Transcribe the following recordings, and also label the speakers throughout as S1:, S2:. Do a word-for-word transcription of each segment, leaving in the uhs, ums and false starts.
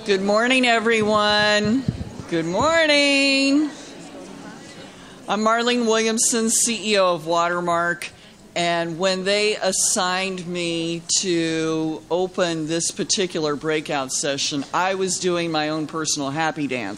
S1: Good morning, everyone. Good morning. I'm Marlene Williamson, C E O of Watermark, and when they assigned me to open this particular breakout session, I was doing my own personal happy dance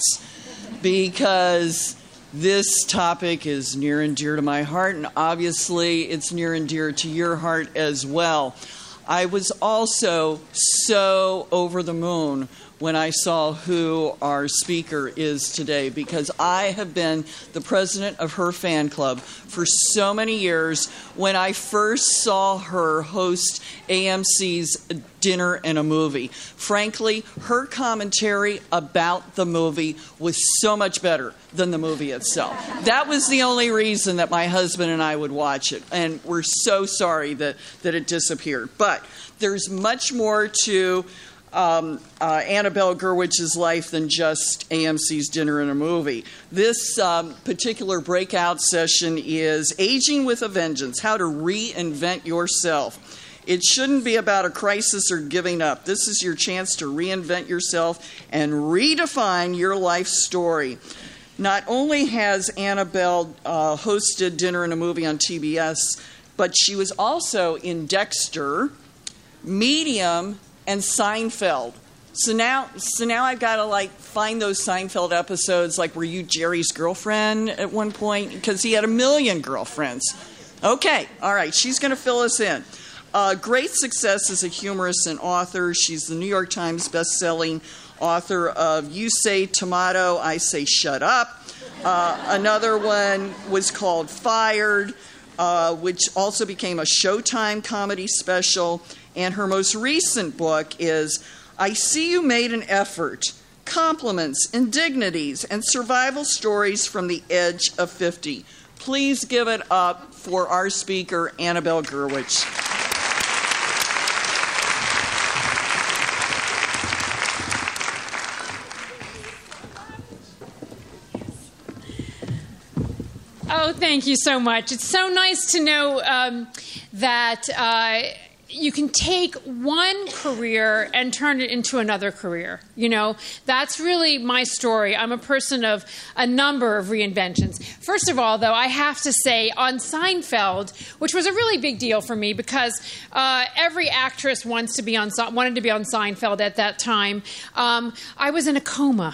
S1: because this topic is near and dear to my heart, and obviously it's near and dear to your heart as well. I was also so over the moon when I saw who our speaker is today, because I have been the president of her fan club for so many years. When I first saw her host A M C's Dinner and a Movie, frankly, her commentary about the movie was so much better than the movie itself. That was the only reason that my husband and I would watch it, and we're so sorry that, that it disappeared. But there's much more to Um, uh, Annabelle Gurwich's life than just A M C's Dinner and a Movie. This um, particular breakout session is Aging with a Vengeance, How to Reinvent Yourself. It shouldn't be about a crisis or giving up. This is your chance to reinvent yourself and redefine your life story. Not only has Annabelle uh, hosted Dinner and a Movie on T B S, but she was also in Dexter, Medium, and Seinfeld. So now so now I've got to like find those Seinfeld episodes, like, were you Jerry's girlfriend at one point? Because he had a million girlfriends. Okay, all right, she's going to fill us in. Uh, great success as a humorist and author. She's the New York Times best-selling author of You Say Tomato, I Say Shut Up. Uh, another one was called Fired, uh, which also became a Showtime comedy special. And her most recent book is I See You Made an Effort, Compliments, Indignities, and Survival Stories from the Edge of fifty. Please give it up for our speaker, Annabelle Gurwich.
S2: Oh, thank you so much. It's so nice to know um, that uh, you can take one career and turn it into another career. You know, that's really my story. I'm a person of a number of reinventions. First of all, though, I have to say on Seinfeld, which was a really big deal for me because uh, every actress wants to be on wanted to be on Seinfeld at that time. Um, I was in a coma.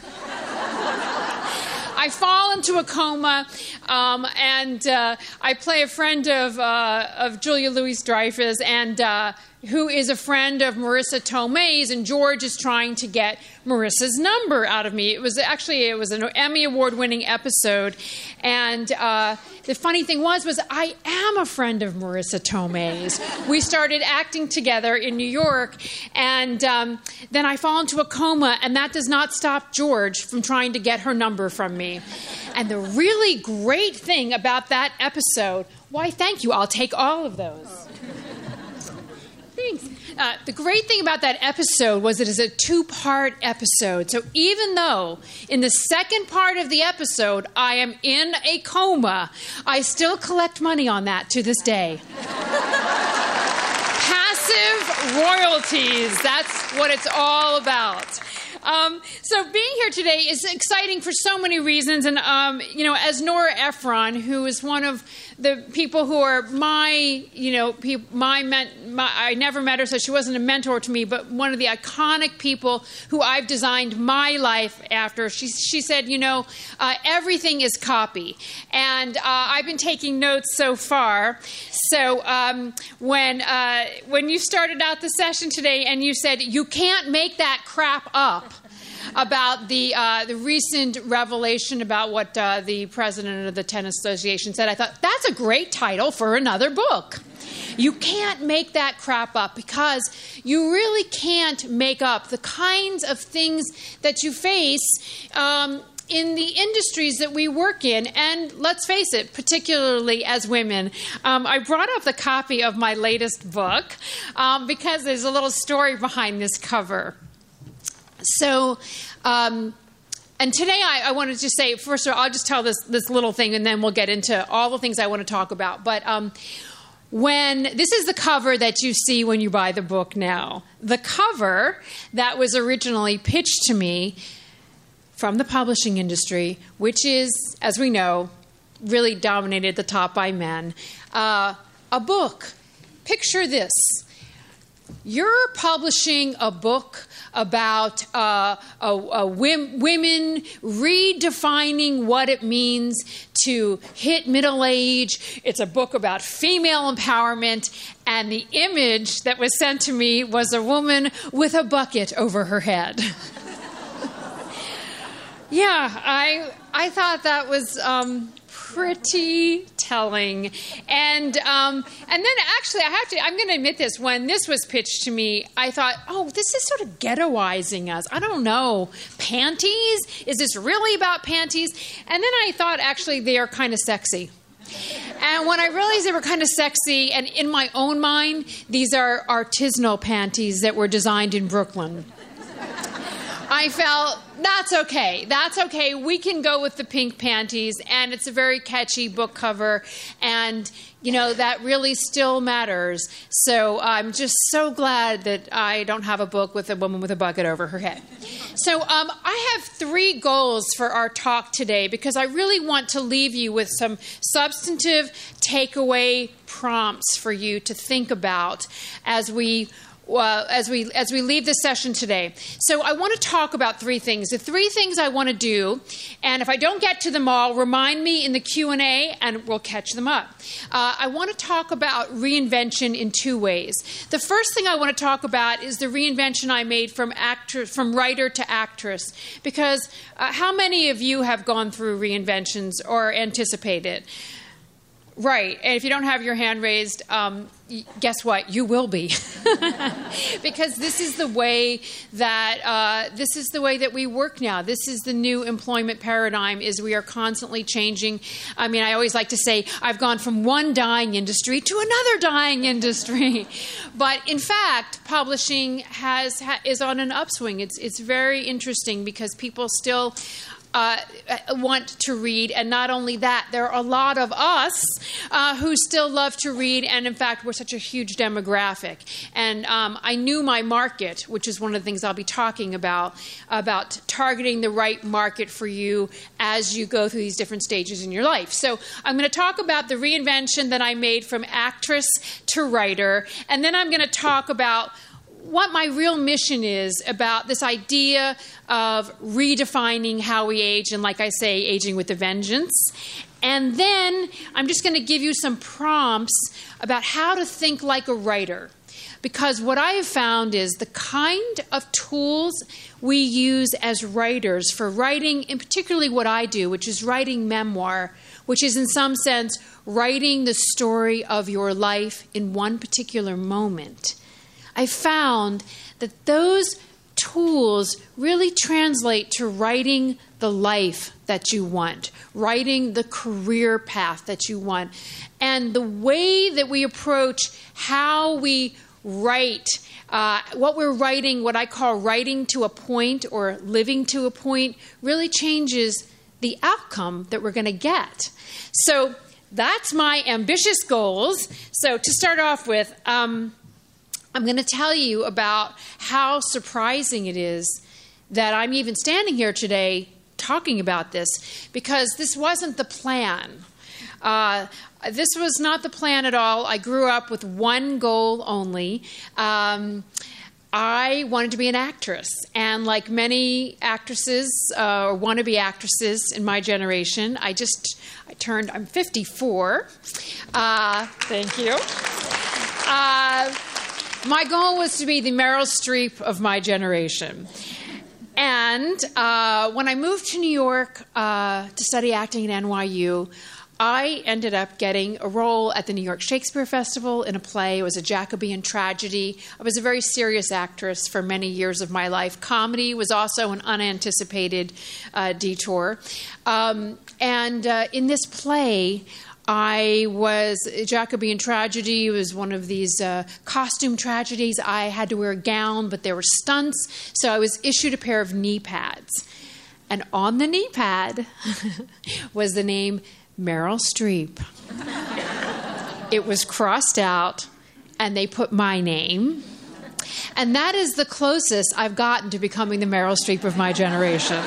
S2: I fall into a coma, um, and uh, I play a friend of uh, of Julia Louis-Dreyfus, and uh, who is a friend of Marissa Tomei's, and George is trying to get Marissa's number out of me. It was actually it was an Emmy Award-winning episode, and uh, the funny thing was was I am a friend of Marissa Tomei's. We started acting together in New York, and um, then I fall into a coma, and that does not stop George from trying to get her number from me. And the really great thing about that episode, why, thank you, I'll take all of those. Thanks. Uh, the great thing about that episode was it is a two-part episode. So even though in the second part of the episode I am in a coma, I still collect money on that to this day. Passive royalties. That's what it's all about. Um, so being here today is exciting for so many reasons. And, um, you know, as Nora Ephron, who is one of the people who are my, you know, pe- my, men- my, I never met her, so she wasn't a mentor to me, but one of the iconic people who I've designed my life after. She, she said, you know, uh, everything is copy. And uh, I've been taking notes so far. So um, when, uh, when you started out the session today and you said, you can't make that crap up, about the uh, the recent revelation about what uh, the president of the Tennis Association said, I thought, that's a great title for another book. You can't make that crap up, because you really can't make up the kinds of things that you face um, in the industries that we work in. And let's face it, particularly as women. Um, I brought up the copy of my latest book um, because there's a little story behind this cover. So, um, and today I, I wanted to say, first of all, I'll just tell this, this little thing, and then we'll get into all the things I want to talk about. But um, when this is the cover that you see when you buy the book now. The cover that was originally pitched to me from the publishing industry, which is, as we know, really dominated at the top by men, uh, a book. Picture this. You're publishing a book about uh, a, a wim, women redefining what it means to hit middle age. It's a book about female empowerment, and the image that was sent to me was a woman with a bucket over her head. Yeah, I I thought that was um, pretty telling, and um, and then actually I have to I'm going to admit this. When this was pitched to me, I thought, oh, this is sort of ghettoizing us. I don't know, panties? Is this really about panties? And then I thought actually they are kind of sexy. And when I realized they were kind of sexy, and in my own mind, these are artisanal panties that were designed in Brooklyn, I felt, that's okay. That's okay. We can go with the pink panties, and it's a very catchy book cover, and, you know, that really still matters. So I'm just so glad that I don't have a book with a woman with a bucket over her head. So um, I have three goals for our talk today, because I really want to leave you with some substantive takeaway prompts for you to think about as we Uh, as we as we leave this session today. So I want to talk about three things. The three things I want to do, and if I don't get to them all, remind me in the Q and A, and we'll catch them up. Uh, I want to talk about reinvention in two ways. The first thing I want to talk about is the reinvention I made from actress, from writer to actress, because uh, how many of you have gone through reinventions or anticipate it? Right, and if you don't have your hand raised, um, guess what? You will be, because this is the way that uh, this is the way that we work now. This is the new employment paradigm. Is we are constantly changing. I mean, I always like to say I've gone from one dying industry to another dying industry, but in fact, publishing has ha- is on an upswing. It's it's very interesting because people still Uh, want to read, and not only that, there are a lot of us uh, who still love to read, and in fact, we're such a huge demographic. And um, I knew my market, which is one of the things I'll be talking about, about targeting the right market for you as you go through these different stages in your life. So I'm going to talk about the reinvention that I made from actress to writer, and then I'm going to talk about what my real mission is about this idea of redefining how we age, and like I say, aging with a vengeance. And then I'm just going to give you some prompts about how to think like a writer. Because what I have found is the kind of tools we use as writers for writing, and particularly what I do, which is writing memoir, which is in some sense writing the story of your life in one particular moment. I found that those tools really translate to writing the life that you want, writing the career path that you want. And the way that we approach how we write, uh, what we're writing, what I call writing to a point or living to a point, really changes the outcome that we're going to get. So that's my ambitious goals. So to start off with, um, I'm going to tell you about how surprising it is that I'm even standing here today talking about this, because this wasn't the plan. Uh, this was not the plan at all. I grew up with one goal only. Um, I wanted to be an actress, and like many actresses uh, or wannabe actresses in my generation, I just I turned. I'm fifty-four. Uh, thank you. Uh, My goal was to be the Meryl Streep of my generation. And uh, when I moved to New York uh, to study acting at N Y U, I ended up getting a role at the New York Shakespeare Festival in a play. It was a Jacobean tragedy. I was a very serious actress for many years of my life. Comedy was also an unanticipated uh, detour. Um, and uh, in this play, I was, Jacobean tragedy was one of these uh, costume tragedies. I had to wear a gown, but there were stunts, so I was issued a pair of knee pads. And on the knee pad was the name Meryl Streep. it was crossed out, and they put my name. And that is the closest I've gotten to becoming the Meryl Streep of my generation.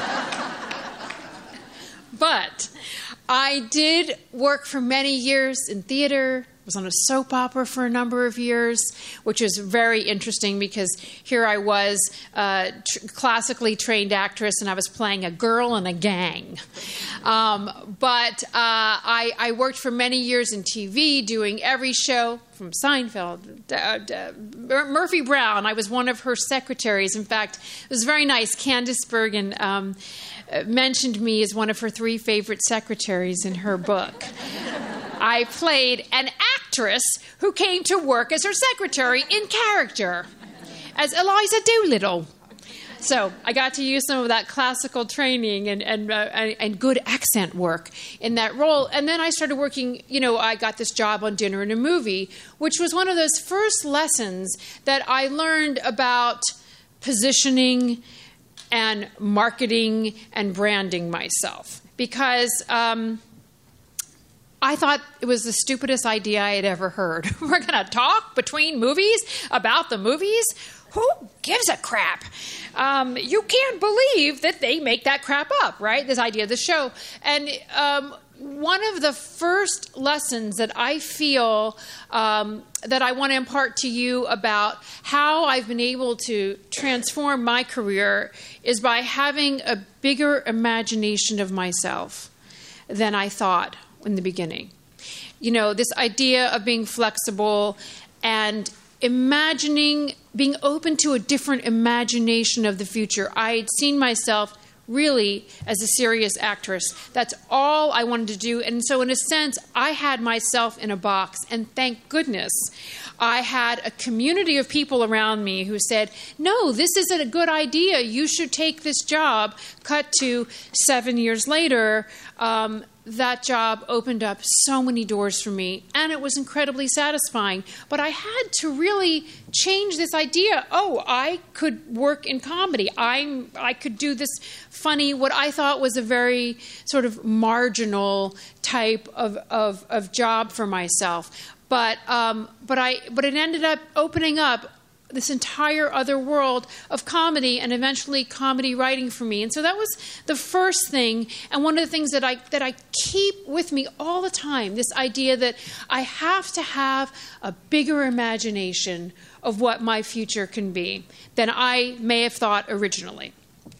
S2: But I did work for many years in theater, was on a soap opera for a number of years, which is very interesting because here I was, a tr- classically trained actress, and I was playing a girl in a gang. Um, but uh, I, I worked for many years in T V, doing every show from Seinfeld, uh, uh, Murphy Brown. I was one of her secretaries. In fact, it was very nice. Candice Bergen um, mentioned me as one of her three favorite secretaries in her book. I played an actress who came to work as her secretary in character, as Eliza Doolittle. So I got to use some of that classical training and and, uh, and good accent work in that role. And then I started working, you know, I got this job on Dinner and a Movie, which was one of those first lessons that I learned about positioning and marketing and branding myself. Because um, I thought it was the stupidest idea I had ever heard. We're going to talk between movies about the movies? Who gives a crap? Um, you can't believe that they make that crap up, right? This idea of the show. And um, one of the first lessons that I feel um, that I want to impart to you about how I've been able to transform my career is by having a bigger imagination of myself than I thought in the beginning. You know, this idea of being flexible and imagining, being open to a different imagination of the future. I had seen myself really as a serious actress. That's all I wanted to do. And so in a sense, I had myself in a box. And thank goodness I had a community of people around me who said, no, this isn't a good idea. You should take this job. Cut to seven years later, um, that job opened up so many doors for me, and it was incredibly satisfying. But I had to really change this idea. Oh, I could work in comedy. I'm, I could do this funny, what I thought was a very sort of marginal type of, of, of job for myself. But, um, but, I, but it ended up opening up this entire other world of comedy and eventually comedy writing for me. And so that was the first thing, and one of the things that I that I keep with me all the time, this idea that I have to have a bigger imagination of what my future can be than I may have thought originally.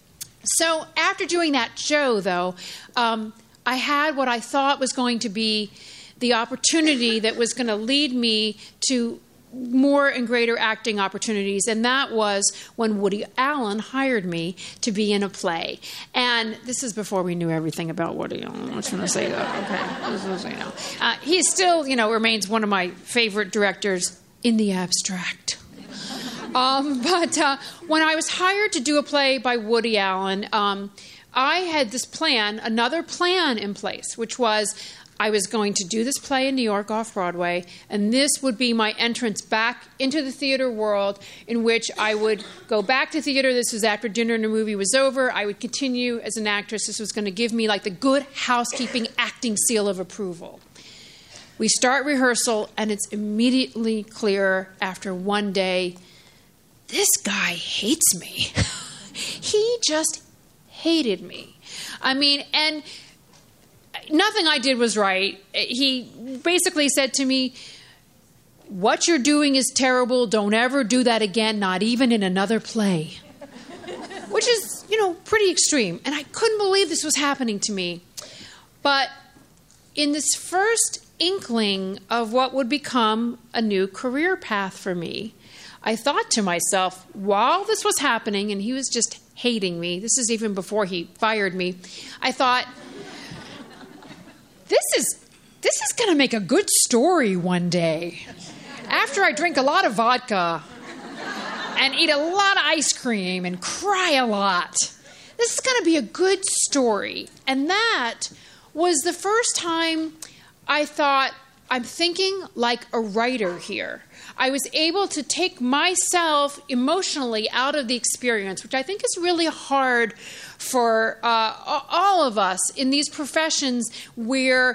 S2: So after doing that show, though, um, I had what I thought was going to be the opportunity that was going to lead me to more and greater acting opportunities, and that was when Woody Allen hired me to be in a play. And this is before we knew everything about Woody Allen. I just want to say that. Okay, this is, you know, uh, he still, you know, remains one of my favorite directors in the abstract. Um, but uh, when I was hired to do a play by Woody Allen, um, I had this plan, another plan in place, which was I was going to do this play in New York off-Broadway, and this would be my entrance back into the theater world, in which I would go back to theater. This was after Dinner and a Movie was over. I would continue as an actress. This was going to give me like the good housekeeping acting seal of approval. We start rehearsal, and it's immediately clear after one day, this guy hates me. He just hated me. I mean, and nothing I did was right. He basically said to me, what you're doing is terrible. Don't ever do that again, not even in another play. Which is, you know, pretty extreme. And I couldn't believe this was happening to me. But in this first inkling of what would become a new career path for me, I thought to myself, while this was happening, and he was just hating me, this is even before he fired me, I thought, This is this is going to make a good story one day. After I drink a lot of vodka and eat a lot of ice cream and cry a lot, this is going to be a good story. And that was the first time I thought, I'm thinking like a writer here. I was able to take myself emotionally out of the experience, which I think is really hard for uh, all of us in these professions where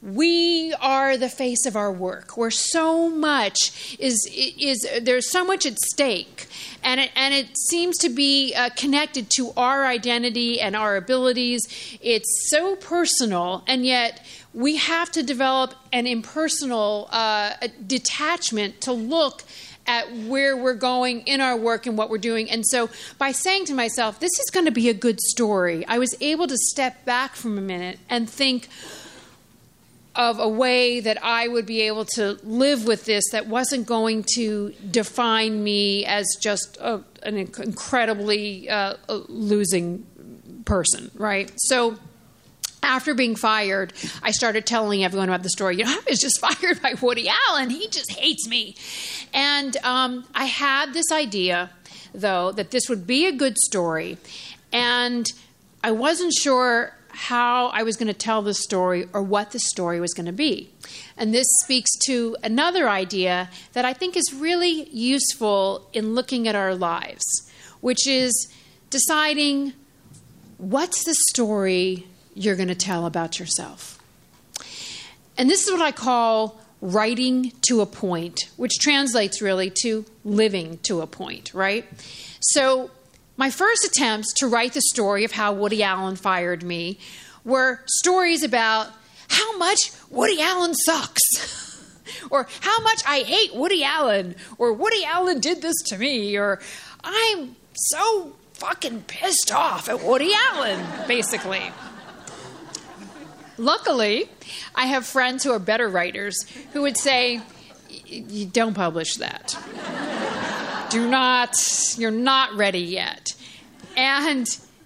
S2: we are the face of our work, where so much is, is there's so much at stake, and it, and it seems to be uh, connected to our identity and our abilities. It's so personal, and yet we have to develop an impersonal uh, detachment to look at where we're going in our work and what we're doing. And so by saying to myself, this is going to be a good story, I was able to step back from a minute and think of a way that I would be able to live with this that wasn't going to define me as just a, an incredibly uh, losing person, right? So after being fired, I started telling everyone about the story. You know, I was just fired by Woody Allen. He just hates me. And um, I had this idea, though, that this would be a good story. And I wasn't sure how I was going to tell the story or what the story was going to be. And this speaks to another idea that I think is really useful in looking at our lives, which is deciding what's the story you're going to tell about yourself. And this is what I call writing to a point, which translates really to living to a point, right? So my first attempts to write the story of how Woody Allen fired me were stories about how much Woody Allen sucks, or how much I hate Woody Allen, or Woody Allen did this to me, or I'm so fucking pissed off at Woody Allen, basically. Luckily, I have friends who are better writers who would say, you don't publish that. Do not, you're not ready yet. And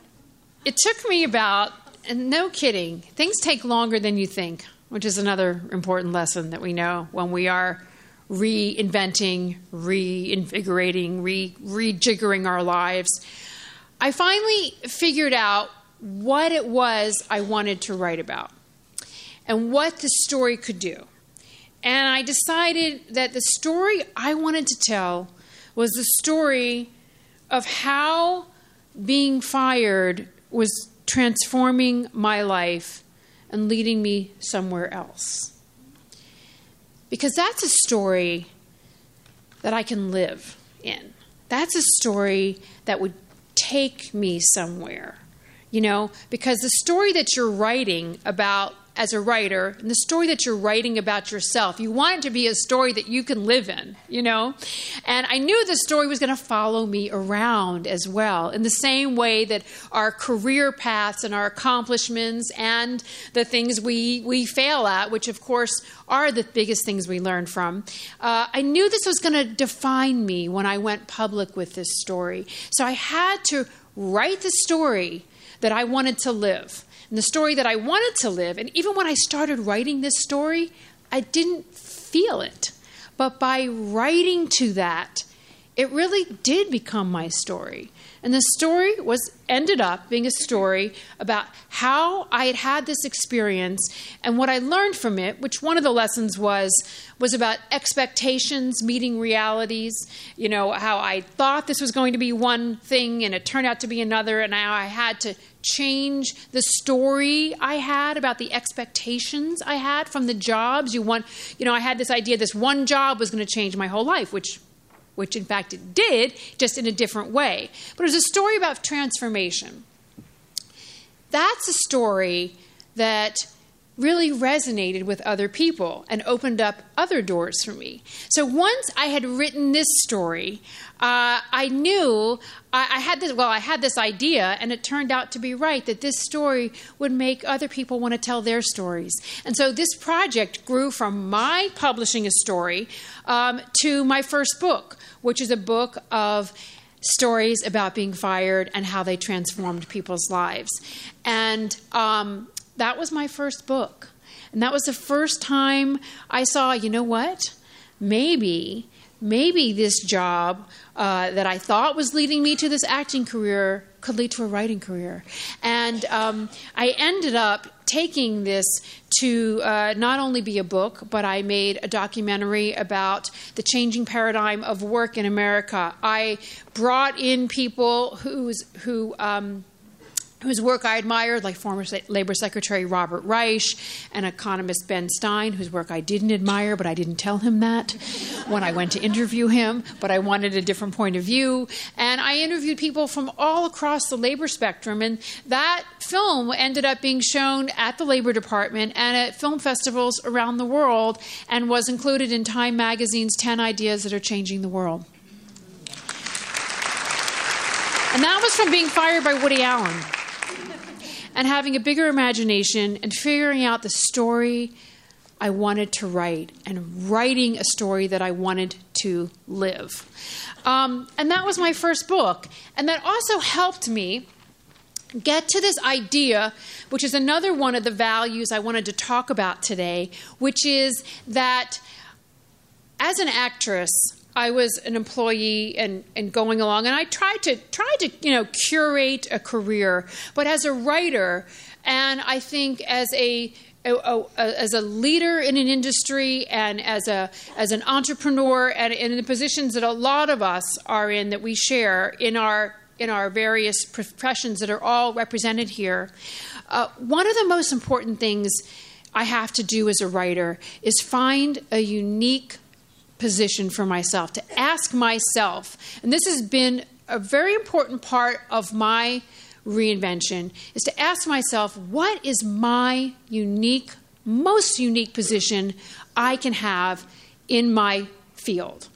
S2: it took me about, and no kidding, things take longer than you think, which is another important lesson that we know when we are reinventing, reinvigorating, re- rejiggering our lives. I finally figured out what it was I wanted to write about and what the story could do. And I decided that the story I wanted to tell was the story of how being fired was transforming my life and leading me somewhere else. Because that's a story that I can live in. That's a story that would take me somewhere, you know, because the story that you're writing about as a writer, and the story that you're writing about yourself, you want it to be a story that you can live in, you know? And I knew the story was going to follow me around as well, in the same way that our career paths and our accomplishments and the things we, we fail at, which of course are the biggest things we learn from. Uh, I knew this was going to define me when I went public with this story. So I had to write the story that I wanted to live. And the story that I wanted to live, and even when I started writing this story, I didn't feel it. But by writing to that, it really did become my story. And the story was ended up being a story about how I had had this experience and what I learned from it, which one of the lessons was, was about expectations meeting realities, you know, how I thought this was going to be one thing and it turned out to be another, and how I had to change the story I had about the expectations I had from the jobs. You want, you know, I had this idea this one job was going to change my whole life, which which in fact it did, just in a different way. But it was a story about transformation. That's a story that really resonated with other people and opened up other doors for me. So once I had written this story, uh, I knew I, I had this, well, I had this idea, and it turned out to be right, that this story would make other people want to tell their stories. And so this project grew from my publishing a story um, to my first book, which is a book of stories about being fired and how they transformed people's lives. And um, that was my first book. And that was the first time I saw, you know what? Maybe, maybe this job uh, that I thought was leading me to this acting career could lead to a writing career. And um, I ended up taking this to uh, not only be a book, but I made a documentary about the changing paradigm of work in America. I brought in people who's, who... Um, whose work I admired, like former Labor Secretary Robert Reich and economist Ben Stein, whose work I didn't admire, but I didn't tell him that when I went to interview him, but I wanted a different point of view. And I interviewed people from all across the labor spectrum, and that film ended up being shown at the Labor Department and at film festivals around the world and was included in Time Magazine's ten Ideas That Are Changing the World. And that was from being fired by Woody Allen and having a bigger imagination and figuring out the story I wanted to write and writing a story that I wanted to live. Um, and that was my first book. And that also helped me get to this idea, which is another one of the values I wanted to talk about today, which is that as an actress, I was an employee and, and going along, and I tried to tried to you know curate a career. But as a writer, and I think as a, a, a as a leader in an industry, and as a as an entrepreneur, and in the positions that a lot of us are in, that we share in our in our various professions that are all represented here, uh, one of the most important things I have to do as a writer is find a unique position for myself, to ask myself, and this has been a very important part of my reinvention, is to ask myself, what is my unique, most unique position I can have in my field?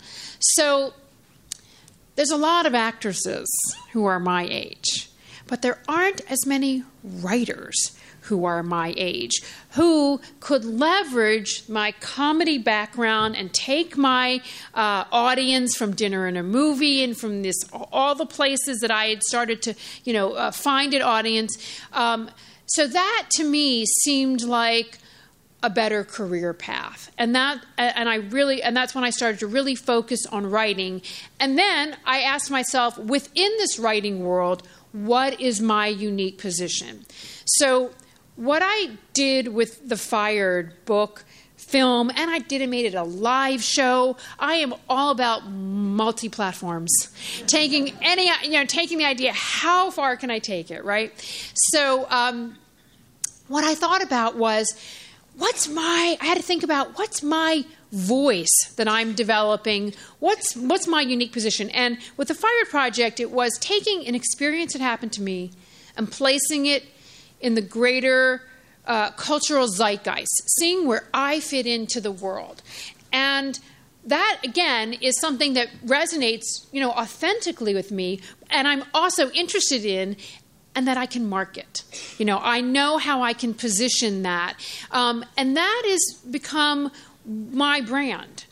S2: So there's a lot of actresses who are my age, but there aren't as many writers who are my age, who could leverage my comedy background and take my uh, audience from Dinner and a Movie and from this all the places that I had started to, you know, uh, find an audience. Um, so that to me seemed like a better career path, and that and I really and that's when I started to really focus on writing. And then I asked myself, within this writing world, what is my unique position? So what I did with the Fired book, film, and I did it, made it a live show. I am all about multi-platforms, taking any, you know, taking the idea, how far can I take it, right? So um, what I thought about was, what's my? I had to think about what's my voice that I'm developing. What's what's my unique position? And with the Fired project, it was taking an experience that happened to me and placing it in the greater uh, cultural zeitgeist, seeing where I fit into the world. And that, again, is something that resonates, you know, authentically with me, and I'm also interested in, and that I can market. You know, I know how I can position that. Um, and that has become my brand.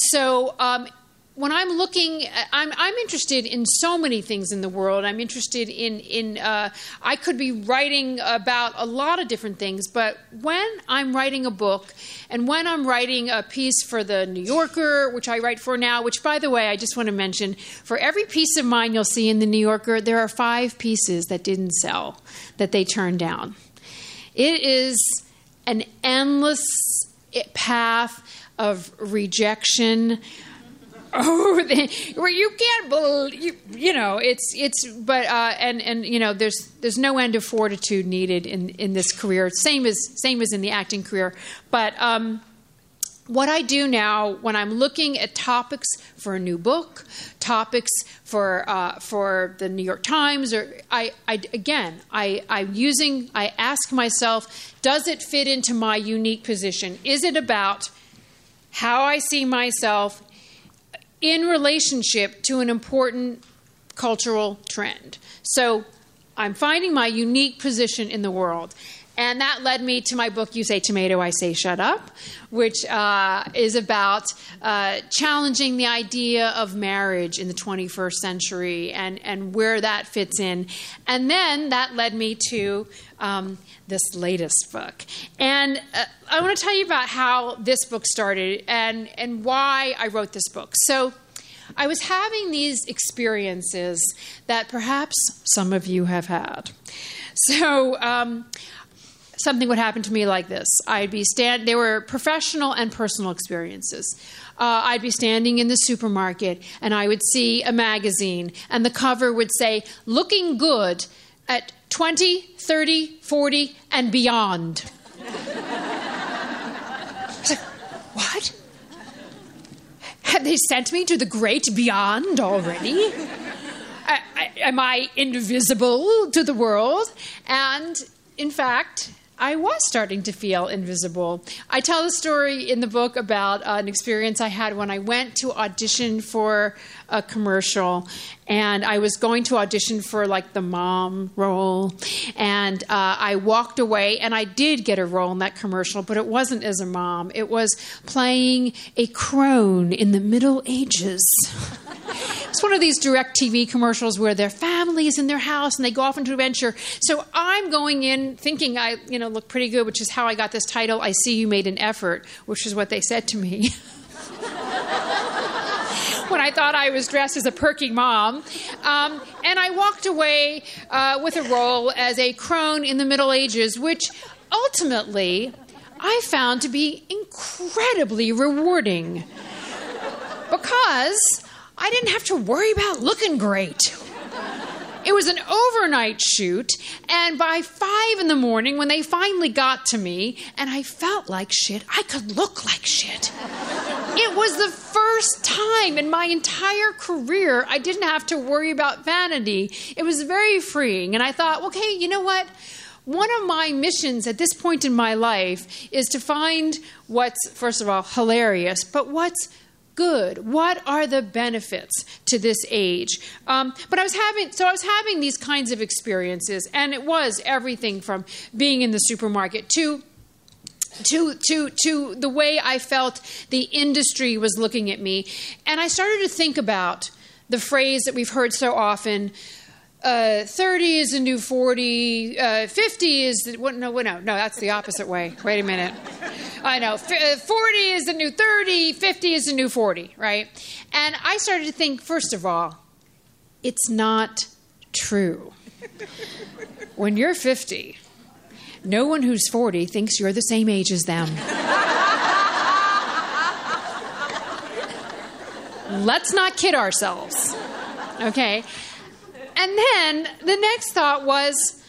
S2: So um, when I'm looking, I'm, I'm interested in so many things in the world. I'm interested in, in uh, I could be writing about a lot of different things, but when I'm writing a book and when I'm writing a piece for the New Yorker, which I write for now, which, by the way, I just want to mention, for every piece of mine you'll see in the New Yorker, there are five pieces that didn't sell, that they turned down. It is an endless path of rejection. Oh, where you can't believe, you, you know, it's, it's, but, uh, and, and, you know, there's, there's no end of fortitude needed in, in this career. Same as, same as in the acting career. But, um, what I do now when I'm looking at topics for a new book, topics for, uh, for the New York Times, or I, I again, I, I'm using, I ask myself, does it fit into my unique position? Is it about how I see myself in relationship to an important cultural trend? So I'm finding my unique position in the world. And that led me to my book, You Say Tomato, I Say Shut Up, which uh, is about uh, challenging the idea of marriage in the twenty-first century and, and where that fits in. And then that led me to um, this latest book. And uh, I want to tell you about how this book started and, and why I wrote this book. So I was having these experiences that perhaps some of you have had. So um, something would happen to me like this. I'd be stand. They were professional and personal experiences. Uh, I'd be standing in the supermarket, and I would see a magazine, and the cover would say, "Looking good at twenty, thirty, forty, and beyond. I was like, what? Have they sent me to the great beyond already? I, I, am I invisible to the world? And in fact, I was starting to feel invisible. I tell a story in the book about uh, an experience I had when I went to audition for a commercial, and I was going to audition for like the mom role, and uh, I walked away, and I did get a role in that commercial, but it wasn't as a mom. It was playing a crone in the Middle Ages. It's one of these direct T V commercials where their family is in their house and they go off into adventure. So I'm going in thinking I, you know, look pretty good, which is how I got this title, I See You Made an Effort, which is what they said to me when I thought I was dressed as a perky mom. Um, and I walked away uh, with a role as a crone in the Middle Ages, which ultimately I found to be incredibly rewarding because I didn't have to worry about looking great. It was an overnight shoot, and by five in the morning, when they finally got to me, and I felt like shit, I could look like shit. It was the first time in my entire career I didn't have to worry about vanity. It was very freeing, and I thought, okay, you know what? One of my missions at this point in my life is to find what's, first of all, hilarious, but what's good. What are the benefits to this age? Um, but I was having, so I was having these kinds of experiences, and it was everything from being in the supermarket to to to to the way I felt the industry was looking at me. And I started to think about the phrase that we've heard so often, uh, thirty is the new forty, uh, fifty is the, what, no, no, no, that's the opposite way. Wait a minute. I know, forty is the new thirty, fifty is the new forty, right? And I started to think, first of all, it's not true. When you're fifty, no one who's forty thinks you're the same age as them. Let's not kid ourselves, okay? And then the next thought was,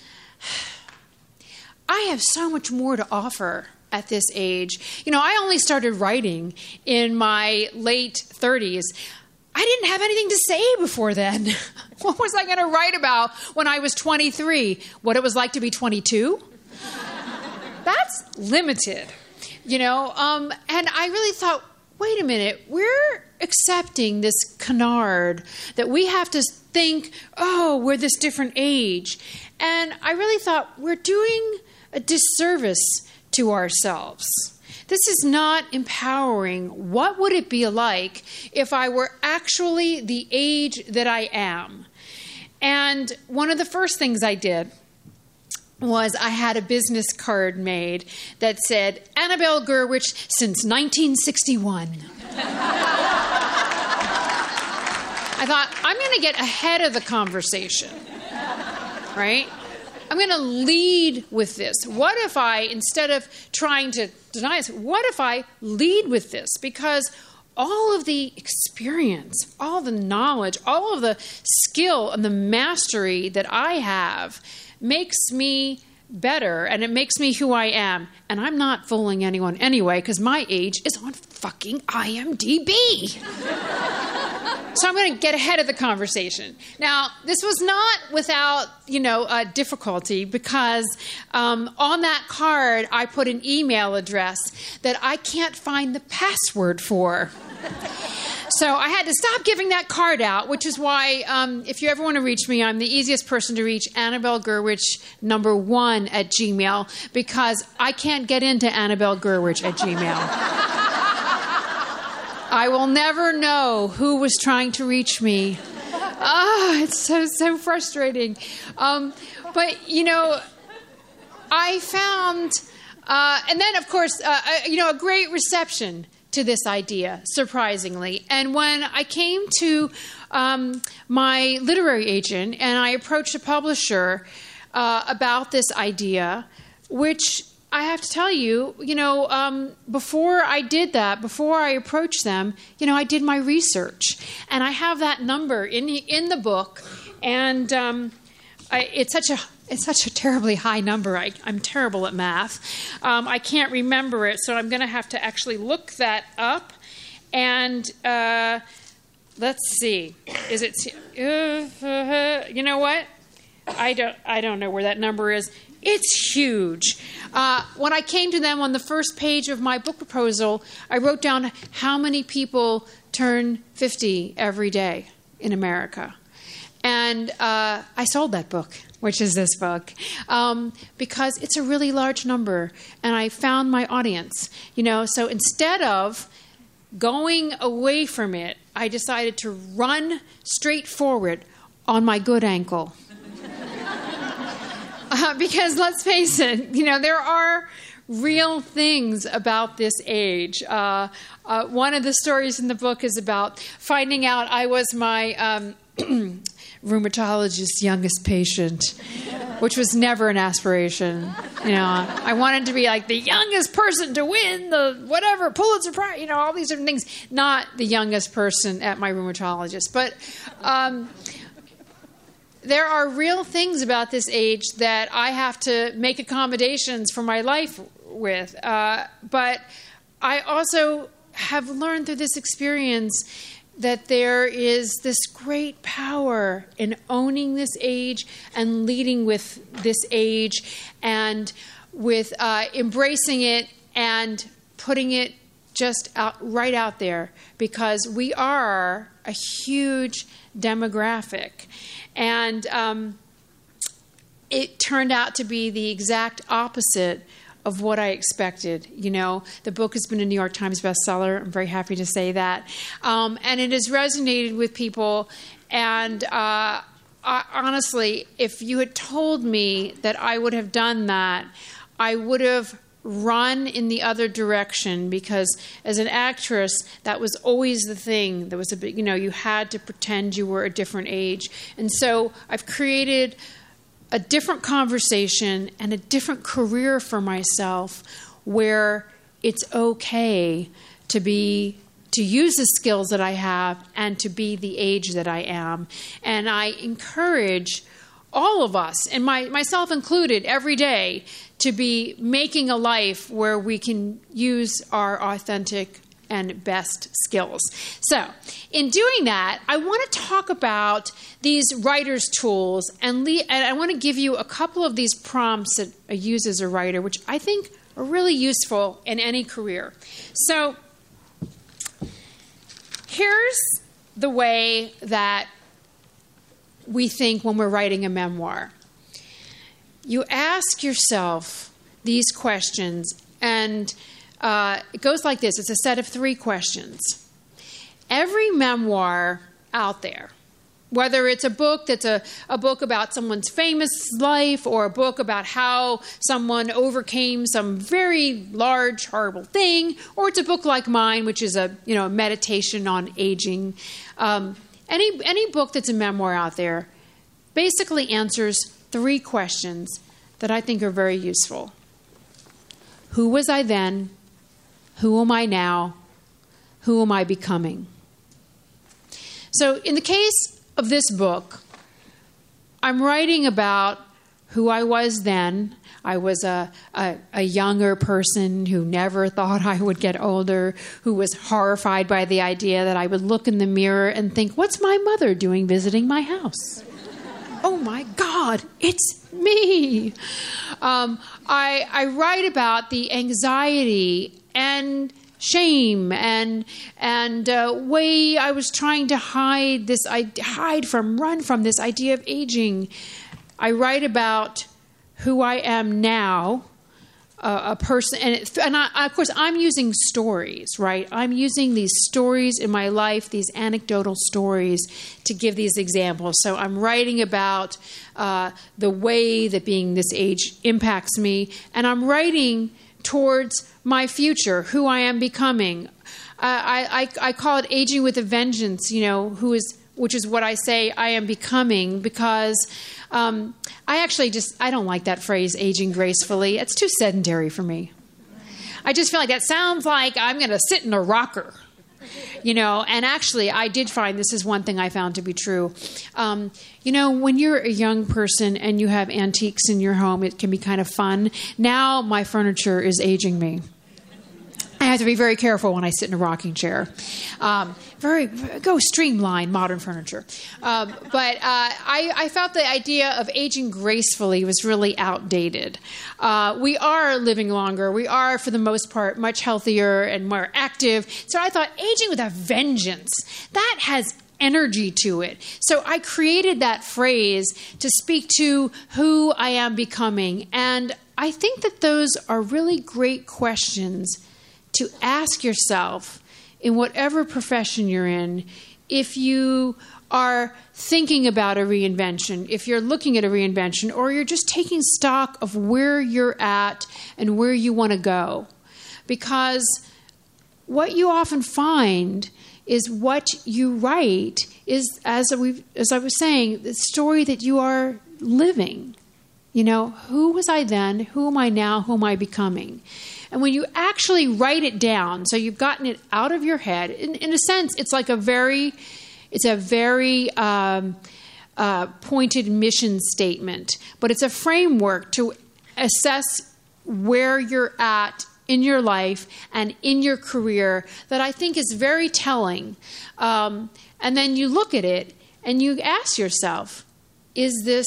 S2: I have so much more to offer at this age. You know, I only started writing in my late thirties. I didn't have anything to say before then. What was I going to write about when I was twenty-three? What it was like to be twenty-two? That's limited, you know? Um, and I really thought, wait a minute, we're accepting this canard that we have to think, oh, we're this different age. And I really thought, we're doing a disservice to ourselves. This is not empowering. What would it be like if I were actually the age that I am? And one of the first things I did was I had a business card made that said, Annabelle Gurwitch since nineteen sixty-one. I thought, I'm going to get ahead of the conversation, right? I'm going to lead with this. What if I, instead of trying to deny this, what if I lead with this? Because all of the experience, all the knowledge, all of the skill and the mastery that I have makes me better, and it makes me who I am. And I'm not fooling anyone anyway, because my age is on fucking I M D B. So I'm going to get ahead of the conversation. Now, this was not without, you know, uh, difficulty, because um, on that card, I put an email address that I can't find the password for. So I had to stop giving that card out, which is why, um, if you ever want to reach me, I'm the easiest person to reach, Annabelle Gurwitch number one at Gmail, because I can't get into Annabelle Gurwitch at Gmail. I will never know who was trying to reach me. Oh, it's so, so frustrating. Um, but, you know, I found, uh, and then, of course, uh, you know, a great reception to this idea, surprisingly. And when I came to um, my literary agent and I approached a publisher uh, about this idea, which I have to tell you, you know, um, before I did that, before I approached them, you know, I did my research. And I have that number in the, in the book. And um, I, it's such a it's such a terribly high number. I, I'm terrible at math. Um, I can't remember it, so I'm going to have to actually look that up. And uh, let's see, is it? Uh, uh, you know what? I don't I don't know where that number is. It's huge. Uh, when I came to them on the first page of my book proposal, I wrote down how many people turn fifty every day in America. And uh, I sold that book, which is this book, um, because it's a really large number. And I found my audience. You know, so instead of going away from it, I decided to run straight forward on my good ankle. Uh, because let's face it, you know, there are real things about this age. Uh, uh, one of the stories in the book is about finding out I was my um, rheumatologist's youngest patient, which was never an aspiration. You know, I wanted to be like the youngest person to win the whatever Pulitzer Prize, you know, all these different things. Not the youngest person at my rheumatologist, but. Um, There are real things about this age that I have to make accommodations for my life with. Uh, but I also have learned through this experience that there is this great power in owning this age and leading with this age and with uh, embracing it and putting it just out, right out there, because we are a huge demographic. And um, it turned out to be the exact opposite of what I expected. You know, the book has been a New York Times bestseller. I'm very happy to say that. Um, and it has resonated with people. And uh, I, honestly, if you had told me that I would have done that, I would have run in the other direction, because as an actress, that was always the thing. There was a bit, you know, you had to pretend you were a different age. And so I've created a different conversation and a different career for myself where it's okay to be, to use the skills that I have and to be the age that I am. And I encourage all of us, and my, myself included, every day, to be making a life where we can use our authentic and best skills. So, in doing that, I want to talk about these writer's tools, and, le- and I want to give you a couple of these prompts that I use as a writer, which I think are really useful in any career. So, here's the way that we think when we're writing a memoir. You ask yourself these questions, and uh, it goes like this. It's a set of three questions. Every memoir out there, whether it's a book that's a, a book about someone's famous life, or a book about how someone overcame some very large, horrible thing, or it's a book like mine, which is a you know meditation on aging, um, Any any book that's a memoir out there basically answers three questions that I think are very useful. Who was I then? Who am I now? Who am I becoming? So in the case of this book, I'm writing about who I was then. I was a, a, a younger person who never thought I would get older, who was horrified by the idea that I would look in the mirror and think, what's my mother doing visiting my house? Oh my God, it's me. Um, I, I write about the anxiety and shame and and uh, way I was trying to hide this, I hide from, run from this idea of aging. I write about who I am now, uh, a person, and, it, and I, of course I'm using stories, right? I'm using these stories in my life, these anecdotal stories, to give these examples. So I'm writing about uh, the way that being this age impacts me, and I'm writing towards my future, who I am becoming. Uh, I, I, I call it aging with a vengeance, you know, who is, which is what I say I am becoming, because um, I actually just, I don't like that phrase, aging gracefully. It's too sedentary for me. I just feel like that sounds like I'm going to sit in a rocker You know, and actually, I did find this is one thing I found to be true. Um, you know, when you're a young person and you have antiques in your home, it can be kind of fun. Now my furniture is aging me. I have to be very careful when I sit in a rocking chair. Um, very go streamline modern furniture. Um, but uh, I, I felt the idea of aging gracefully was really outdated. Uh, we are living longer. We are, for the most part, much healthier and more active. So I thought aging with a vengeance, that has energy to it. So I created that phrase to speak to who I am becoming. And I think that those are really great questions to ask yourself in whatever profession you're in. If you are thinking about a reinvention, if you're looking at a reinvention, or you're just taking stock of where you're at and where you want to go. Because what you often find is what you write is, as we, as I was saying, the story that you are living. You know, who was I then? Who am I now? Who am I becoming? And when you actually write it down, so you've gotten it out of your head, in, in a sense, it's like a very, it's a very um, uh, pointed mission statement, but it's a framework to assess where you're at in your life and in your career that I think is very telling. Um, and then you look at it and you ask yourself, is this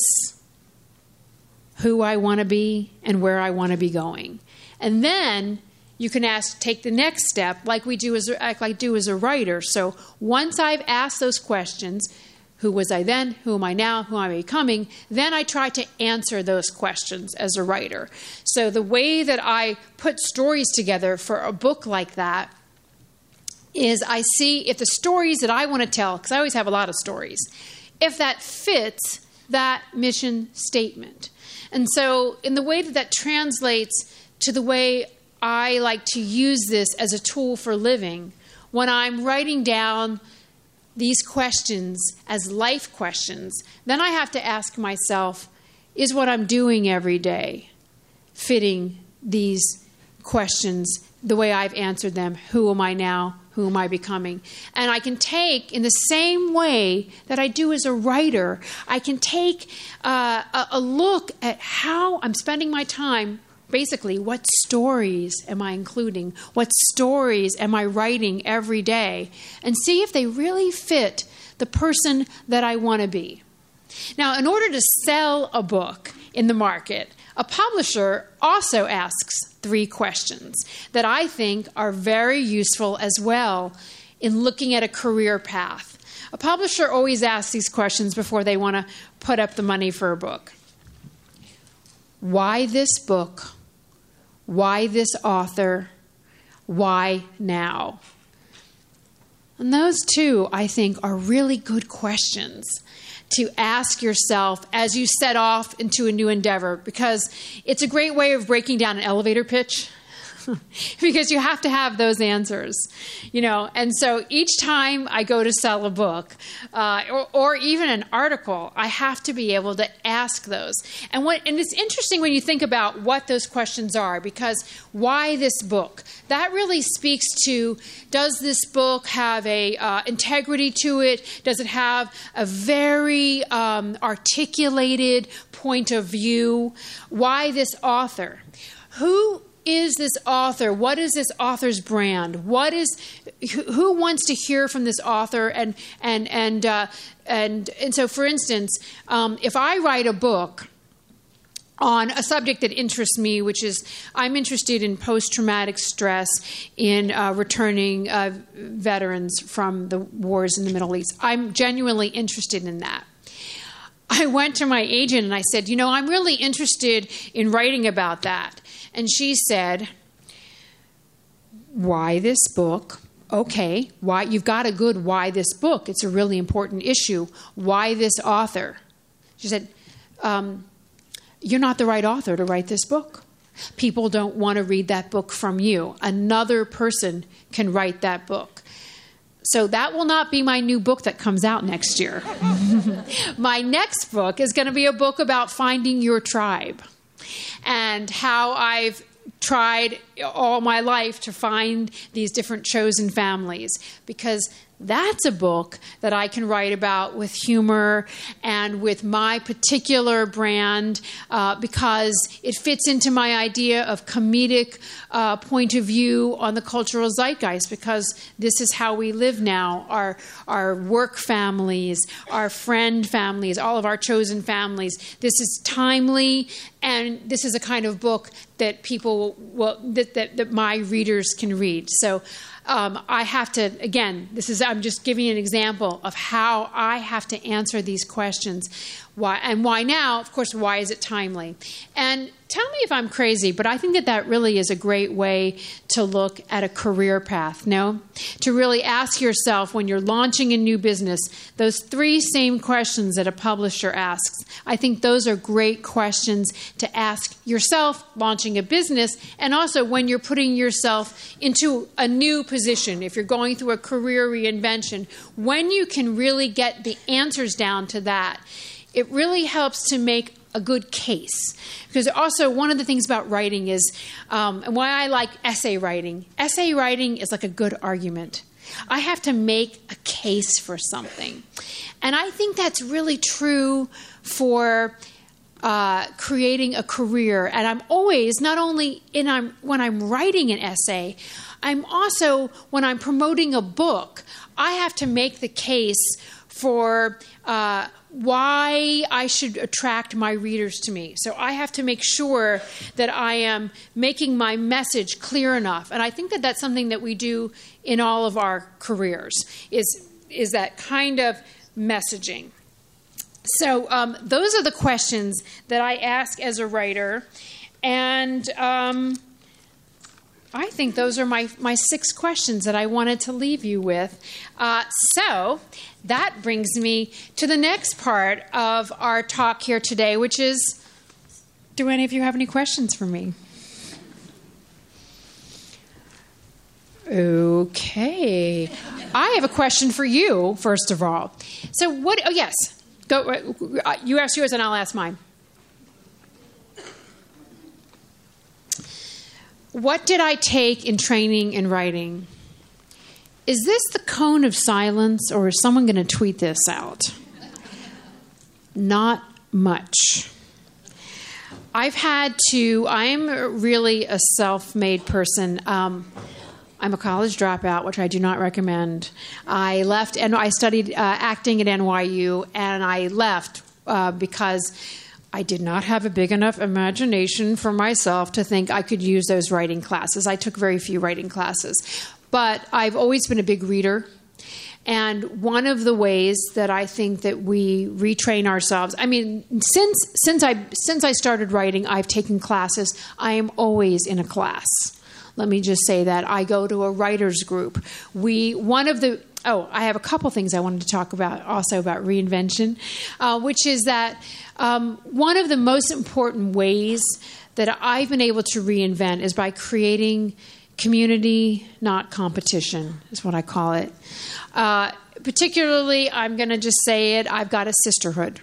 S2: who I want to be and where I want to be going? And then you can ask, take the next step, like we do as like I do as a writer. So once I've asked those questions, who was I then? Who am I now? Who am I becoming? Then I try to answer those questions as a writer. So the way that I put stories together for a book like that is I see if the stories that I want to tell, because I always have a lot of stories, if that fits that mission statement. And so in the way that that translates to the way I like to use this as a tool for living, when I'm writing down these questions as life questions, then I have to ask myself, is what I'm doing every day fitting these questions the way I've answered them? Who am I now? Who am I becoming? And I can take, in the same way that I do as a writer, I can take uh, a, a look at how I'm spending my time. Basically, what stories am I including? What stories am I writing every day? And see if they really fit the person that I want to be. Now, in order to sell a book in the market, a publisher also asks three questions that I think are very useful as well in looking at a career path. A publisher always asks these questions before they want to put up the money for a book. Why this book? Why this author? Why now? And those two, I think, are really good questions to ask yourself as you set off into a new endeavor, because it's a great way of breaking down an elevator pitch. Because you have to have those answers, you know. And so each time I go to sell a book uh, or, or even an article, I have to be able to ask those. And what and it's interesting when you think about what those questions are, because why this book? That really speaks to, does this book have a uh, integrity to it? Does it have a very um, articulated point of view? Why this author? Who is this author? What is this author's brand? What is who wants to hear from this author? And and and uh, and and so, for instance, um, if I write a book on a subject that interests me, which is I'm interested in post-traumatic stress in uh, returning uh, veterans from the wars in the Middle East, I'm genuinely interested in that. I went to my agent and I said, you know, I'm really interested in writing about that. And she said, why this book? Okay, why you've got a good why this book. It's a really important issue. Why this author? She said, um, you're not the right author to write this book. People don't want to read that book from you. Another person can write that book. So that will not be my new book that comes out next year. My next book is going to be a book about finding your tribe and how I've tried all my life to find these different chosen families, because that's a book that I can write about with humor and with my particular brand, uh, because it fits into my idea of comedic uh, point of view on the cultural zeitgeist, because this is how we live now. Our, our work families, our friend families, all of our chosen families. This is timely, and this is a kind of book that people will, that, that, that my readers can read. So Um, I have to, again, this is, I'm just giving you an example of how I have to answer these questions. Why, and why now? Of course, why is it timely? And tell me if I'm crazy, but I think that that really is a great way to look at a career path, no? To really ask yourself when you're launching a new business, those three same questions that a publisher asks. I think those are great questions to ask yourself launching a business, and also when you're putting yourself into a new position, if you're going through a career reinvention, when you can really get the answers down to that, it really helps to make a good case. Because also one of the things about writing is, um, and why I like essay writing, essay writing is like a good argument. I have to make a case for something. And I think that's really true for uh, creating a career. And I'm always, not only in I'm, when I'm writing an essay, I'm also, when I'm promoting a book, I have to make the case for uh, why I should attract my readers to me. So I have to make sure that I am making my message clear enough. And I think that that's something that we do in all of our careers, is, is that kind of messaging. So um, those are the questions that I ask as a writer. And um, I think those are my, my six questions that I wanted to leave you with. Uh, so that brings me to the next part of our talk here today, which is, do any of you have any questions for me? Okay. I have a question for you, first of all. So what, oh yes, go. You ask yours and I'll ask mine. What did I take in training and writing? Is this the cone of silence, or is someone going to tweet this out? Not much. I've had to, I'm really a self-made person. Um, I'm a college dropout, which I do not recommend. I left, and I studied uh, acting at N Y U, and I left uh, because I did not have a big enough imagination for myself to think I could use those writing classes. I took very few writing classes. But I've always been a big reader. And one of the ways that I think that we retrain ourselves, I mean, since since I since I started writing, I've taken classes. I am always in a class. Let me just say that. I go to a writer's group. We, one of the, oh, I have a couple things I wanted to talk about also about reinvention, uh, which is that um, one of the most important ways that I've been able to reinvent is by creating community, not competition, is what I call it. Uh, particularly, I'm going to just say it, I've got a sisterhood.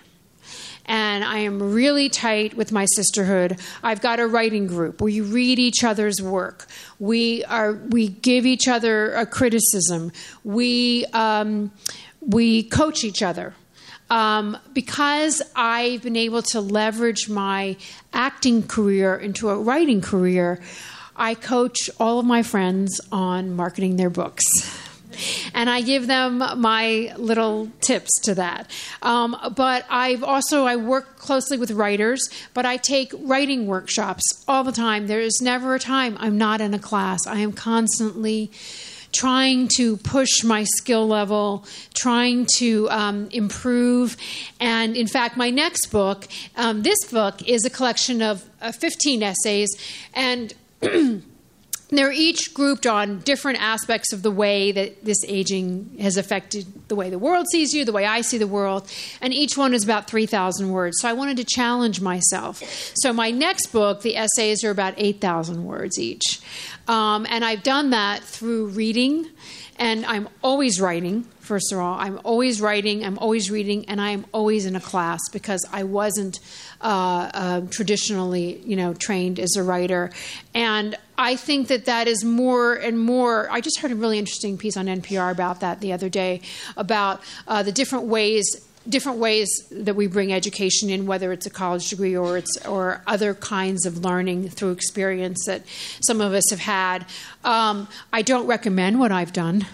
S2: And I am really tight with my sisterhood. I've got a writing group. We read each other's work. We are we give each other a criticism. We um, we coach each other. Um, because I've been able to leverage my acting career into a writing career, I coach all of my friends on marketing their books. And I give them my little tips to that. Um, but I've also, I work closely with writers, but I take writing workshops all the time. There is never a time I'm not in a class. I am constantly trying to push my skill level, trying to um, improve. And in fact, my next book, um, this book is a collection of uh, fifteen essays, and they're each grouped on different aspects of the way that this aging has affected the way the world sees you, the way I see the world, and each one is about three thousand words. So I wanted to challenge myself. So my next book, the essays are about eight thousand words each. Um, and I've done that through reading, and I'm always writing. first of all. I'm always writing, I'm always reading, and I'm always in a class because I wasn't uh, uh, traditionally, you know, trained as a writer. And I think that that is more and more. I just heard a really interesting piece on N P R about that the other day, about uh, the different ways different ways that we bring education in, whether it's a college degree or it's or other kinds of learning through experience that some of us have had. Um, I don't recommend what I've done.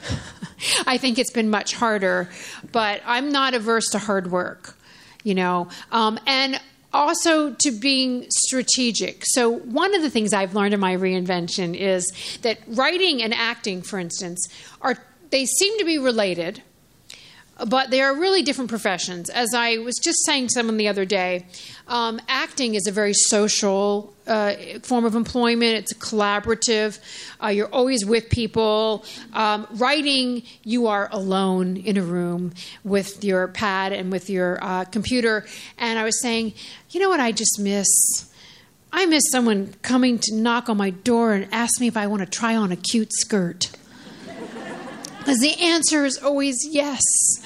S2: I think it's been much harder, but I'm not averse to hard work, you know, um, and also to being strategic. So one of the things I've learned in my reinvention is that writing and acting, for instance, are they seem to be related, but they are really different professions. As I was just saying to someone the other day, um, acting is a very social uh, form of employment. It's a collaborative. Uh, you're always with people. Um, writing, you are alone in a room with your pad and with your uh, computer. And I was saying, you know what I just miss? I miss someone coming to knock on my door and ask me if I want to try on a cute skirt. Because the answer is always yes.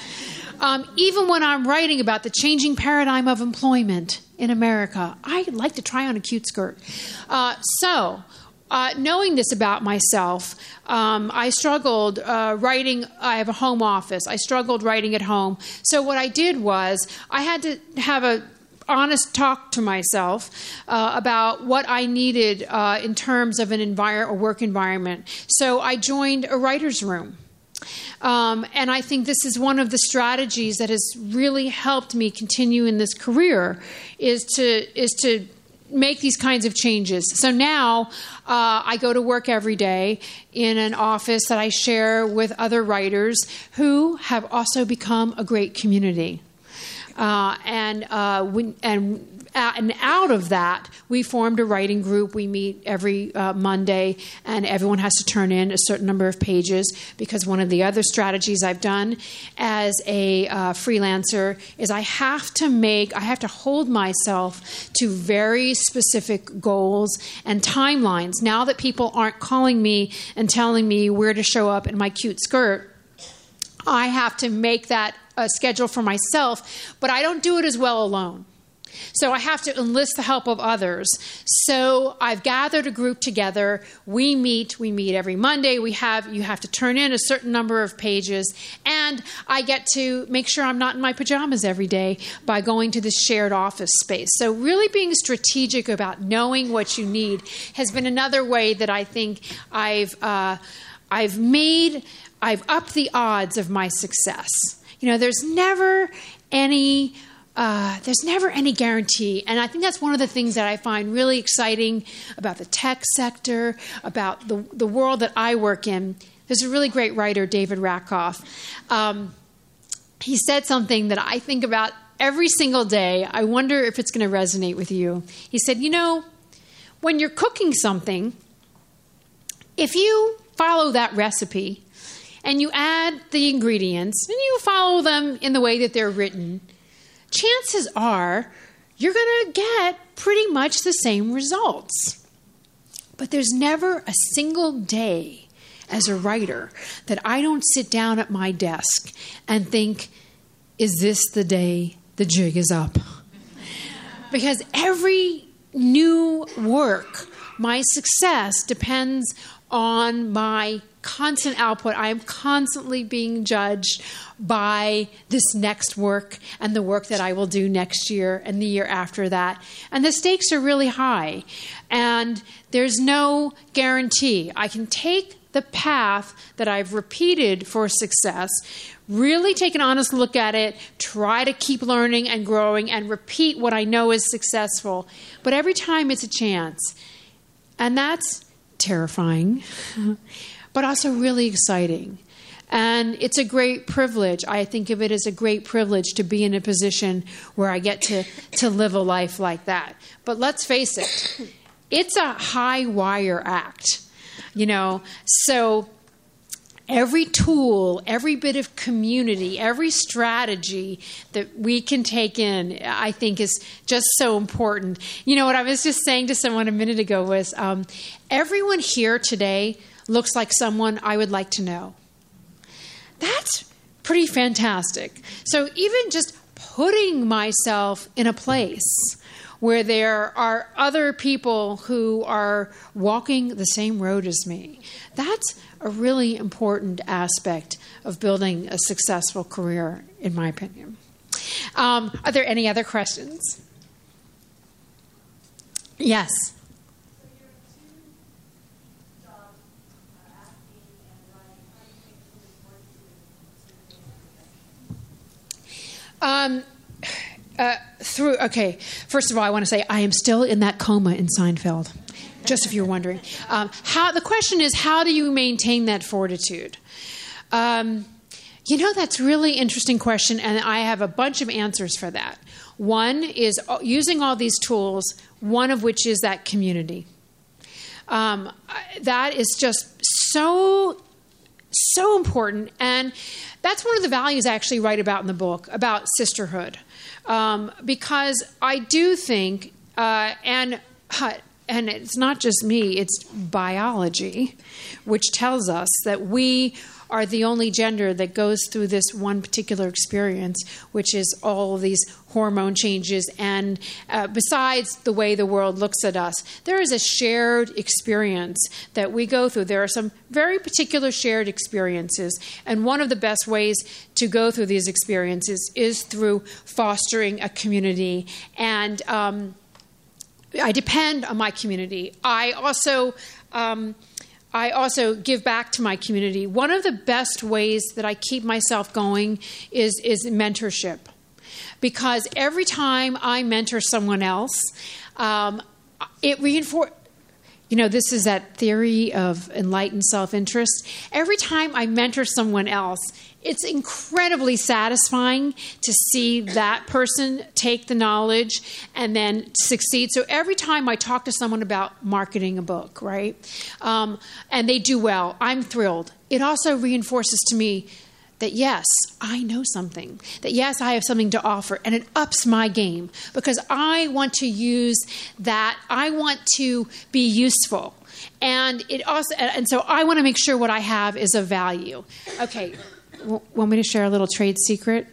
S2: Um, even when I'm writing about the changing paradigm of employment in America, I like to try on a cute skirt. Uh, so, uh, knowing this about myself, um, I struggled uh, writing. I have a home office. I struggled writing at home. So what I did was I had to have a honest talk to myself uh, about what I needed uh, in terms of an envir- a work environment. So I joined a writer's room. Um, and I think this is one of the strategies that has really helped me continue in this career is to is to make these kinds of changes. So now uh, I go to work every day in an office that I share with other writers who have also become a great community. Uh, and uh, when, and and out of that, we formed a writing group. We meet every uh, Monday, and everyone has to turn in a certain number of pages, because one of the other strategies I've done as a uh, freelancer is I have to make, I have to hold myself to very specific goals and timelines. Now that people aren't calling me and telling me where to show up in my cute skirt, I have to make that a schedule for myself, but I don't do it as well alone. So I have to enlist the help of others. So I've gathered a group together. We meet. We meet every Monday. We have you have to turn in a certain number of pages, and I get to make sure I'm not in my pajamas every day by going to this shared office space. So really being strategic about knowing what you need has been another way that I think I've uh, I've made I've upped the odds of my success. You know, there's never any uh, there's never any guarantee. And I think that's one of the things that I find really exciting about the tech sector, about the, the world that I work in. There's a really great writer, David Rakoff. Um, he said something that I think about every single day. I wonder if it's going to resonate with you. He said, you know, when you're cooking something, if you follow that recipe and you add the ingredients and you follow them in the way that they're written, chances are you're going to get pretty much the same results. But there's never a single day as a writer that I don't sit down at my desk and think, is this the day the jig is up? Because every new work, my success depends on my constant output. I am constantly being judged by this next work and the work that I will do next year and the year after that. And the stakes are really high. And there's no guarantee. I can take the path that I've repeated for success, really take an honest look at it, try to keep learning and growing, and repeat what I know is successful. But every time it's a chance. And that's terrifying, but also really exciting. And it's a great privilege. I think of it as a great privilege to be in a position where I get to, to live a life like that. But let's face it, it's a high wire act, you know. So every tool, every bit of community, every strategy that we can take in, I think is just so important. You know, what I was just saying to someone a minute ago was, um, everyone here today looks like someone I would like to know. That's pretty fantastic. So even just putting myself in a place where there are other people who are walking the same road as me, that's a really important aspect of building a successful career, in my opinion. Um, are there any other questions? Yes. Um, uh, through okay. First of all, I want to say I am still in that coma in Seinfeld. Just if you're wondering, um, how the question is, how do you maintain that fortitude? Um, you know, that's a really interesting question, and I have a bunch of answers for that. One is using all these tools. One of which is that community. Um, that is just so. So important, and that's one of the values I actually write about in the book, about sisterhood, um, because I do think, uh, and and it's not just me, it's biology, which tells us that we are the only gender that goes through this one particular experience, which is all of these hormone changes. And uh, besides the way the world looks at us, there is a shared experience that we go through. There are some very particular shared experiences. And one of the best ways to go through these experiences is through fostering a community. And um, I depend on my community. I also... Um, I also give back to my community. One of the best ways that I keep myself going is, is mentorship. Because every time I mentor someone else, um, it reinforces, you know, this is that theory of enlightened self-interest. Every time I mentor someone else, it's incredibly satisfying to see that person take the knowledge and then succeed. So every time I talk to someone about marketing a book, right, um, and they do well, I'm thrilled. It also reinforces to me that, yes, I know something, that, yes, I have something to offer, and it ups my game because I want to use that. I want to be useful. And it also, and so I want to make sure what I have is of value. Okay. Want me to share a little trade secret?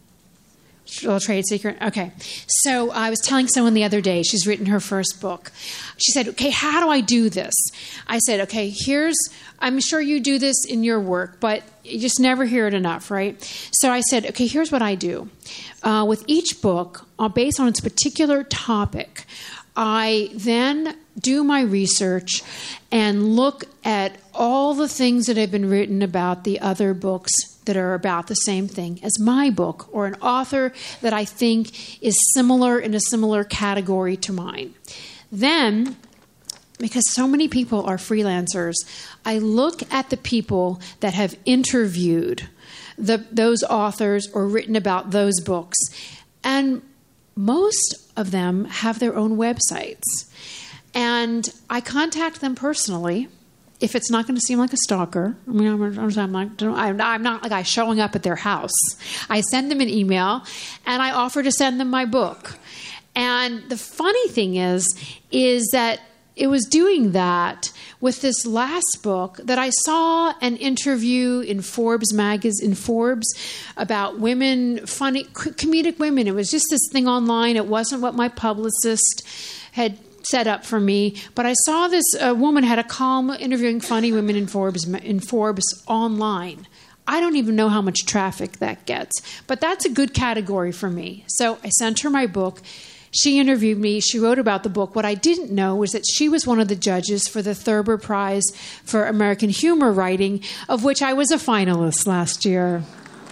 S2: A little trade secret? Okay. So I was telling someone the other day, she's written her first book. She said, okay, how do I do this? I said, okay, here's, I'm sure you do this in your work, but you just never hear it enough, right? So I said, okay, here's what I do. Uh, with each book, uh, based on its particular topic, I then do my research and look at all the things that have been written about the other books that are about the same thing as my book, or an author that I think is similar in a similar category to mine. Then, because so many people are freelancers, I look at the people that have interviewed the, those authors or written about those books, and most of them have their own websites. And I contact them personally if it's not going to seem like a stalker. I mean, I'm, I'm, not, I'm not like I showing up at their house. I send them an email, and I offer to send them my book. And the funny thing is, is that it was doing that with this last book that I saw an interview in Forbes magazine, in Forbes, about women, funny, comedic women. It was just this thing online. It wasn't what my publicist had set up for me, but I saw this uh, woman had a column interviewing funny women in Forbes in Forbes online. I don't even know how much traffic that gets, but that's a good category for me. So I sent her my book. She interviewed me. She wrote about the book. What I didn't know was that she was one of the judges for the Thurber Prize for American Humor Writing, of which I was a finalist last year.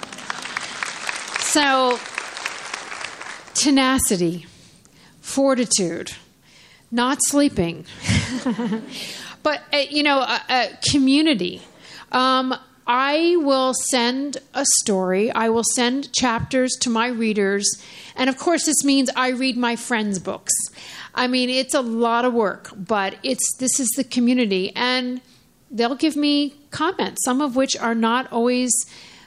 S2: So, tenacity, fortitude, not sleeping, but, uh, you know, a, a community. Um, I will send a story. I will send chapters to my readers. And, of course, this means I read my friends' books. I mean, it's a lot of work, but it's this is the community. And they'll give me comments, some of which are not always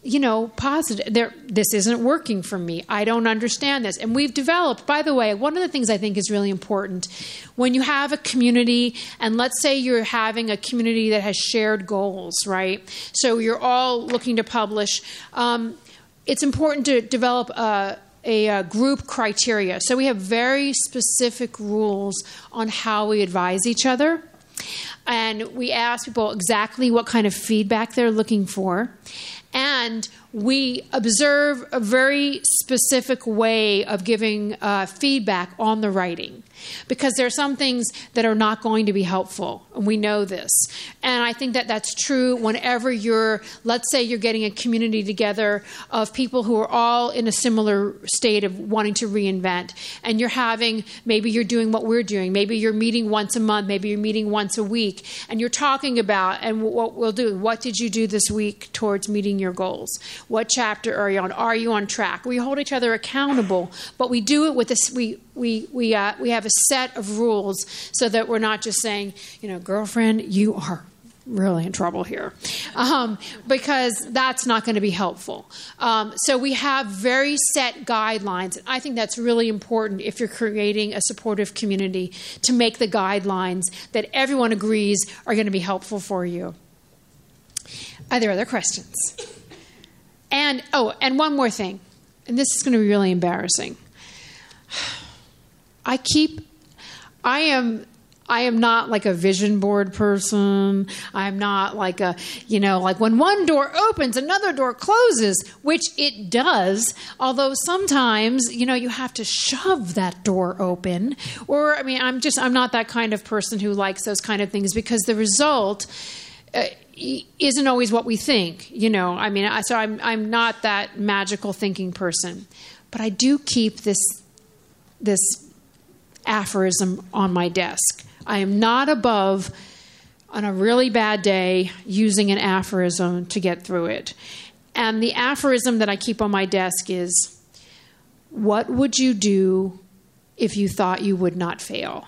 S2: you know, positive. There, this isn't working for me. I don't understand this. And we've developed, by the way, one of the things I think is really important when you have a community, and let's say you're having a community that has shared goals, right? So you're all looking to publish. Um, it's important to develop a, a, a group criteria. So we have very specific rules on how we advise each other. And we ask people exactly what kind of feedback they're looking for. And we observe a very specific way of giving uh, feedback on the writing, because there are some things that are not going to be helpful, and we know this. And I think that that's true whenever you're, let's say you're getting a community together of people who are all in a similar state of wanting to reinvent, and you're having, maybe you're doing what we're doing, maybe you're meeting once a month, maybe you're meeting once a week, and you're talking about, and what we'll do, what did you do this week towards meeting your goals? What chapter are you on? Are you on track? We hold each other accountable, but we do it with this. We we we uh, we have a set of rules so that we're not just saying, you know, girlfriend, you are really in trouble here, um, because that's not going to be helpful. Um, so we have very set guidelines, and I think that's really important if you're creating a supportive community, to make the guidelines that everyone agrees are going to be helpful for you. Are there other questions? And, oh, and one more thing, and this is going to be really embarrassing. I keep, I am, I am not like a vision board person. I'm not like a, you know, like when one door opens, another door closes, which it does. Although sometimes, you know, you have to shove that door open. Or, I mean, I'm just, I'm not that kind of person who likes those kind of things, because the result uh, isn't always what we think, you know. I mean, so I'm I'm not that magical thinking person, but I do keep this this aphorism on my desk. I am not above, on a really bad day, using an aphorism to get through it. And the aphorism that I keep on my desk is, what would you do if you thought you would not fail?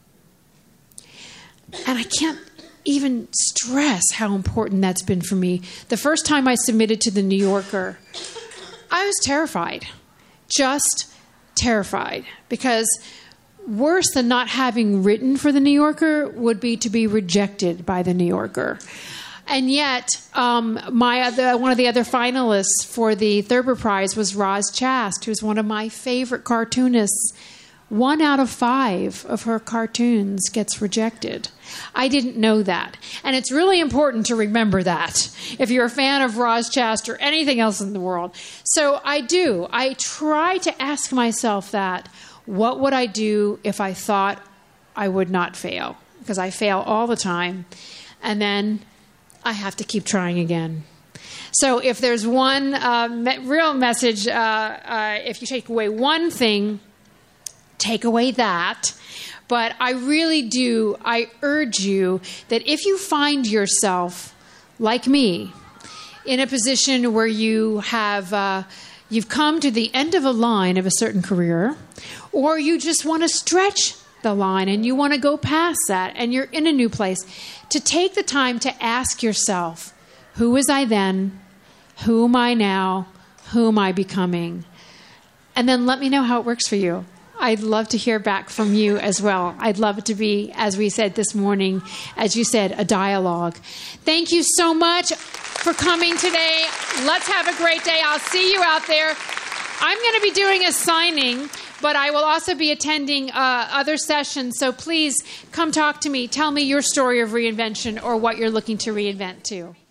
S2: And I can't even stress how important that's been for me. The first time I submitted to the New Yorker, I was terrified, just terrified, because worse than not having written for the New Yorker would be to be rejected by the New Yorker. And yet, um, my other, one of the other finalists for the Thurber Prize was Roz Chast, who's one of my favorite cartoonists. One out of five of her cartoons gets rejected. I didn't know that. And it's really important to remember that if you're a fan of Roz Chast or anything else in the world. So I do. I try to ask myself that. What would I do if I thought I would not fail? Because I fail all the time. And then I have to keep trying again. So if there's one uh, me- real message, uh, uh, if you take away one thing, take away that. But I really do, I urge you that if you find yourself, like me, in a position where you have, uh, you've come to the end of a line of a certain career, or you just want to stretch the line and you want to go past that and you're in a new place, to take the time to ask yourself, who was I then? Who am I now? Who am I becoming? And then let me know how it works for you. I'd love to hear back from you as well. I'd love it to be, as we said this morning, as you said, a dialogue. Thank you so much for coming today. Let's have a great day. I'll see you out there. I'm going to be doing a signing, but I will also be attending uh, other sessions. So please come talk to me. Tell me your story of reinvention or what you're looking to reinvent too.